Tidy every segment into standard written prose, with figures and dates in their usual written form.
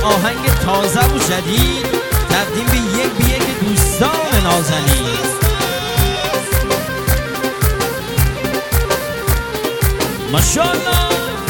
آهنگ تازه و جدید تقدیم به یک دوستان نازنین. ماشاءالله.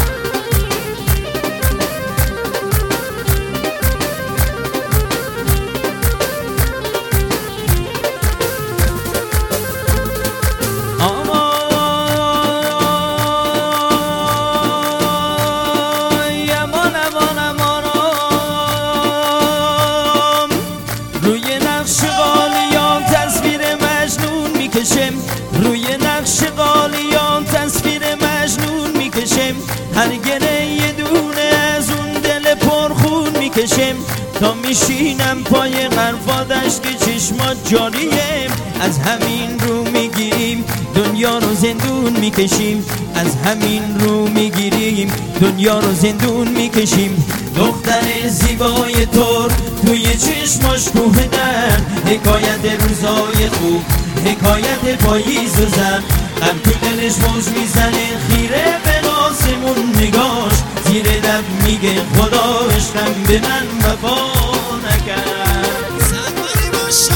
روی نقش قالیان تصویر مجنون میکشم، هر گره یه دونه از اون دل پرخون میکشم، تا میشینم پای حرفادش که چشمات جاریه. از همین رو میگیریم دنیا رو زندون میکشیم، از همین رو میگیریم دنیا رو زندون میکشیم. دختر زیبای تور توی چشماش کوهدن، حکایت روزای خوب، حکایت پاییز و زن. غم تو دلش موج میزنه، خیره به آسمون نگاش، زیر لب میگه خدا عشقم به من وفا نکرد. زنباری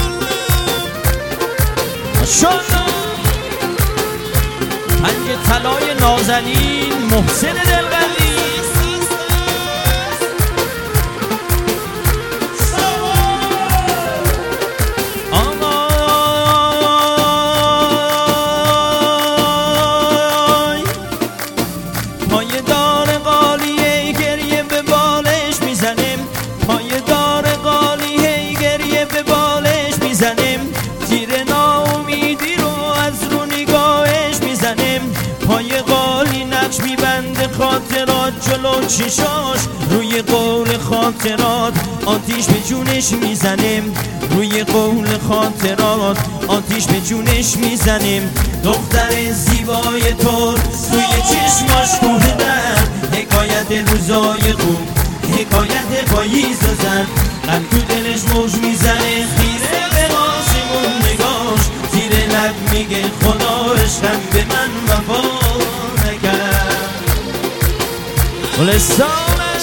ماشاءالله. پنج طلای نازنین محسن دلقندی. پای قالی نقش میبنده خاطرات جلو چشاش، روی قول خاطرات آتیش به جونش میزنم، روی قول خاطرات آتیش به جونش میزنم. دختر زیبای تور توی چشماش کوهدن، حکایت روزای خوب، حکایت پاییز و زن. غم تو دلش موج میزنه، خیره به آسمون نگاش، زیر لب میگه خدا عشقم به من وفا نکرد. گلستانش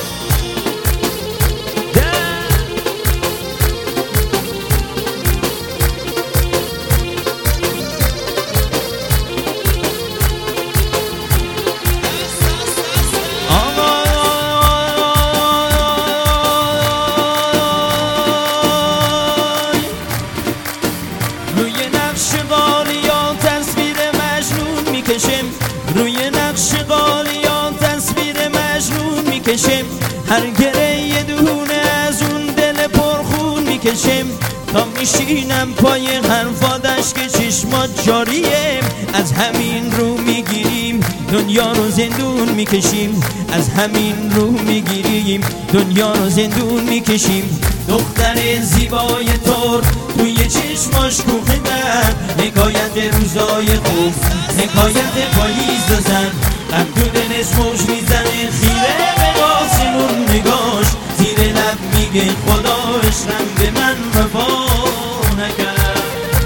روی نقش قالیان تصویر مجنون میکشم، هر گره یه دونه از اون دل پرخون میکشم، تا میشینم پای حرفادش که چشمات جاریه. از همین رو میگیریم دنیا رو زندون میکشیم، از همین رو میگیریم دنیا رو زندون میکشیم. دختر زیبای تور توی چشماش کوهدن، حکایت روزای خوب، حکایت پاییز و زن. غم تو دلش موج میزنه، خیره به آسمون نگاش، زیر لب میگه خدا عشقم به من وفا نکرد.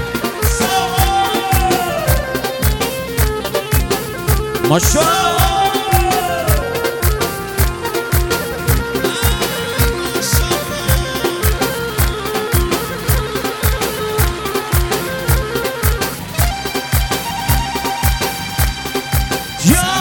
ماشاءالله. Yeah!